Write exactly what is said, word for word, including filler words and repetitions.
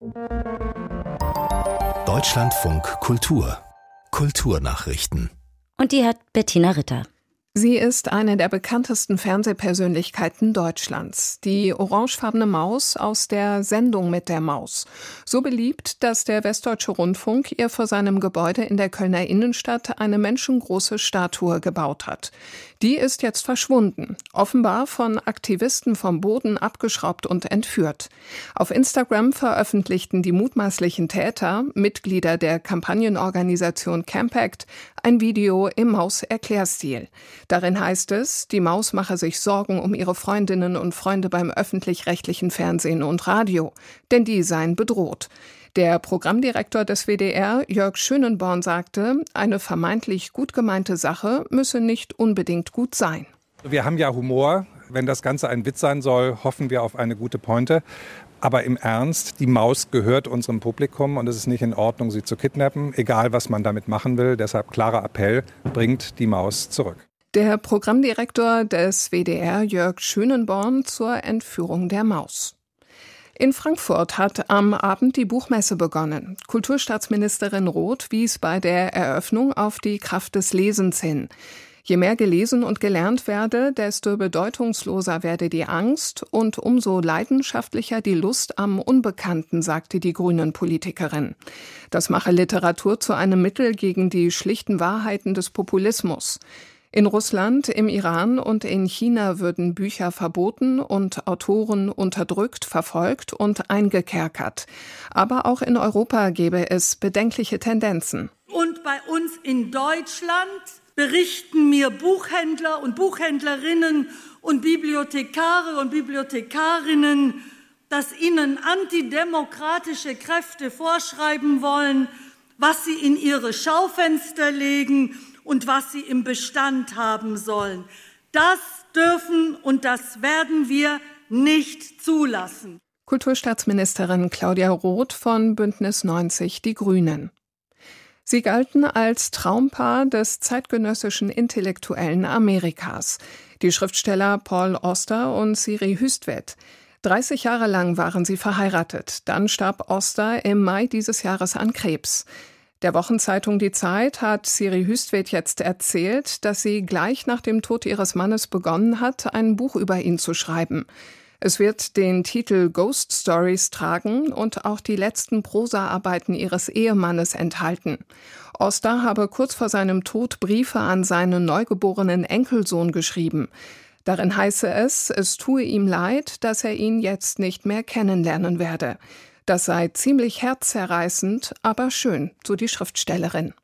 Deutschlandfunk Kultur. Kulturnachrichten. Und die hat Bettina Ritter. Sie ist eine der bekanntesten Fernsehpersönlichkeiten Deutschlands. Die orangefarbene Maus aus der Sendung mit der Maus. So beliebt, dass der Westdeutsche Rundfunk ihr vor seinem Gebäude in der Kölner Innenstadt eine menschengroße Statue gebaut hat. Die ist jetzt verschwunden, offenbar von Aktivisten vom Boden abgeschraubt und entführt. Auf Instagram veröffentlichten die mutmaßlichen Täter, Mitglieder der Kampagnenorganisation Campact, ein Video im Maus-Erklärstil. Darin heißt es, die Maus mache sich Sorgen um ihre Freundinnen und Freunde beim öffentlich-rechtlichen Fernsehen und Radio, denn die seien bedroht. Der Programmdirektor des W D R, Jörg Schönenborn, sagte, eine vermeintlich gut gemeinte Sache müsse nicht unbedingt gut sein. Wir haben ja Humor. Wenn das Ganze ein Witz sein soll, hoffen wir auf eine gute Pointe. Aber im Ernst, die Maus gehört unserem Publikum und es ist nicht in Ordnung, sie zu kidnappen, egal was man damit machen will. Deshalb klarer Appell, bringt die Maus zurück. Der Programmdirektor des W D R, Jörg Schönenborn, zur Entführung der Maus. In Frankfurt hat am Abend die Buchmesse begonnen. Kulturstaatsministerin Roth wies bei der Eröffnung auf die Kraft des Lesens hin. Je mehr gelesen und gelernt werde, desto bedeutungsloser werde die Angst und umso leidenschaftlicher die Lust am Unbekannten, sagte die Grünen-Politikerin. Das mache Literatur zu einem Mittel gegen die schlichten Wahrheiten des Populismus. In Russland, im Iran und in China würden Bücher verboten und Autoren unterdrückt, verfolgt und eingekerkert. Aber auch in Europa gäbe es bedenkliche Tendenzen. Und bei uns in Deutschland berichten mir Buchhändler und Buchhändlerinnen und Bibliothekare und Bibliothekarinnen, dass ihnen antidemokratische Kräfte vorschreiben wollen, was sie in ihre Schaufenster legen und was sie im Bestand haben sollen. Das dürfen und das werden wir nicht zulassen. Kulturstaatsministerin Claudia Roth von Bündnis neunzig Die Grünen. Sie galten als Traumpaar des zeitgenössischen Intellektuellen Amerikas. Die Schriftsteller Paul Auster und Siri Hustvedt. dreißig Jahre lang waren sie verheiratet. Dann starb Auster im Mai dieses Jahres an Krebs. Der Wochenzeitung Die Zeit hat Siri Hustvedt jetzt erzählt, dass sie gleich nach dem Tod ihres Mannes begonnen hat, ein Buch über ihn zu schreiben. Es wird den Titel Ghost Stories tragen und auch die letzten Prosaarbeiten ihres Ehemannes enthalten. Auster habe kurz vor seinem Tod Briefe an seinen neugeborenen Enkelsohn geschrieben. Darin heiße es, es tue ihm leid, dass er ihn jetzt nicht mehr kennenlernen werde. Das sei ziemlich herzzerreißend, aber schön, so die Schriftstellerin.